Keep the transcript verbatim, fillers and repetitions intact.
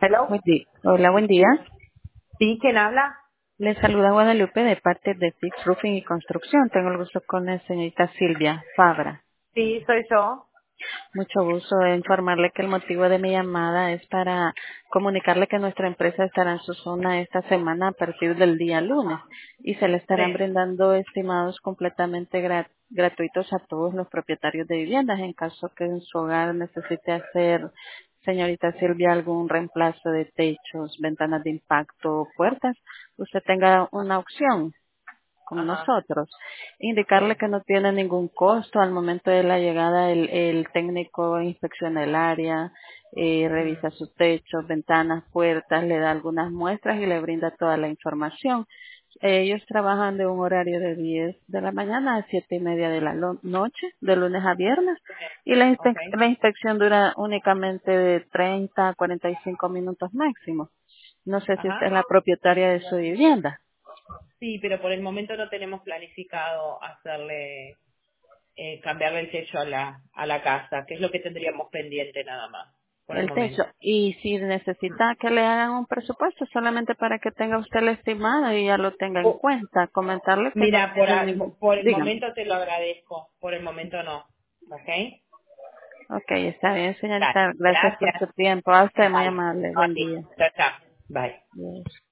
Hello. Buen día. Hola, buen día. Sí, ¿quién habla? Les saluda Guadalupe de parte de Fix Roofing y Construcción. Tengo el gusto con la señorita Silvia Fabra. Sí, soy yo. Mucho gusto de informarle que el motivo de mi llamada es para comunicarle que nuestra empresa estará en su zona esta semana a partir del día lunes y se le estarán Sí. brindando estimados completamente gra- gratuitos a todos los propietarios de viviendas en caso que en su hogar necesite hacer, señorita Silvia, algún reemplazo de techos, ventanas de impacto o puertas, usted tenga una opción con Ajá. nosotros. Indicarle Sí. que no tiene ningún costo al momento de la llegada, el, el técnico inspecciona el área, eh, Mm. revisa sus techos, ventanas, puertas, le da algunas muestras y le brinda toda la información. Ellos trabajan de un horario de diez de la mañana a siete y media de la lo- noche, de lunes a viernes, Sí. y la, Ok. inspe- la inspección dura únicamente de treinta a cuarenta y cinco minutos máximo. No sé si usted Ajá. es la propietaria de su vivienda. Sí, pero por el momento no tenemos planificado hacerle, eh, cambiarle el techo a la, a la casa, que es lo que tendríamos pendiente nada más, por el El techo. momento. Y si necesita que le hagan un presupuesto, solamente para que tenga usted el estimado y ya lo tenga en Oh, cuenta, comentarle que no mira, por, tiene a- ningún. por el Dígame. momento te lo agradezco, por el momento no. ¿Ok? Ok, está bien, Dale. señorita. Gracias por su Gracias. tiempo. A usted, muy Vale. amable. A Buen ti. día. Chao, chao. Bye. Bien.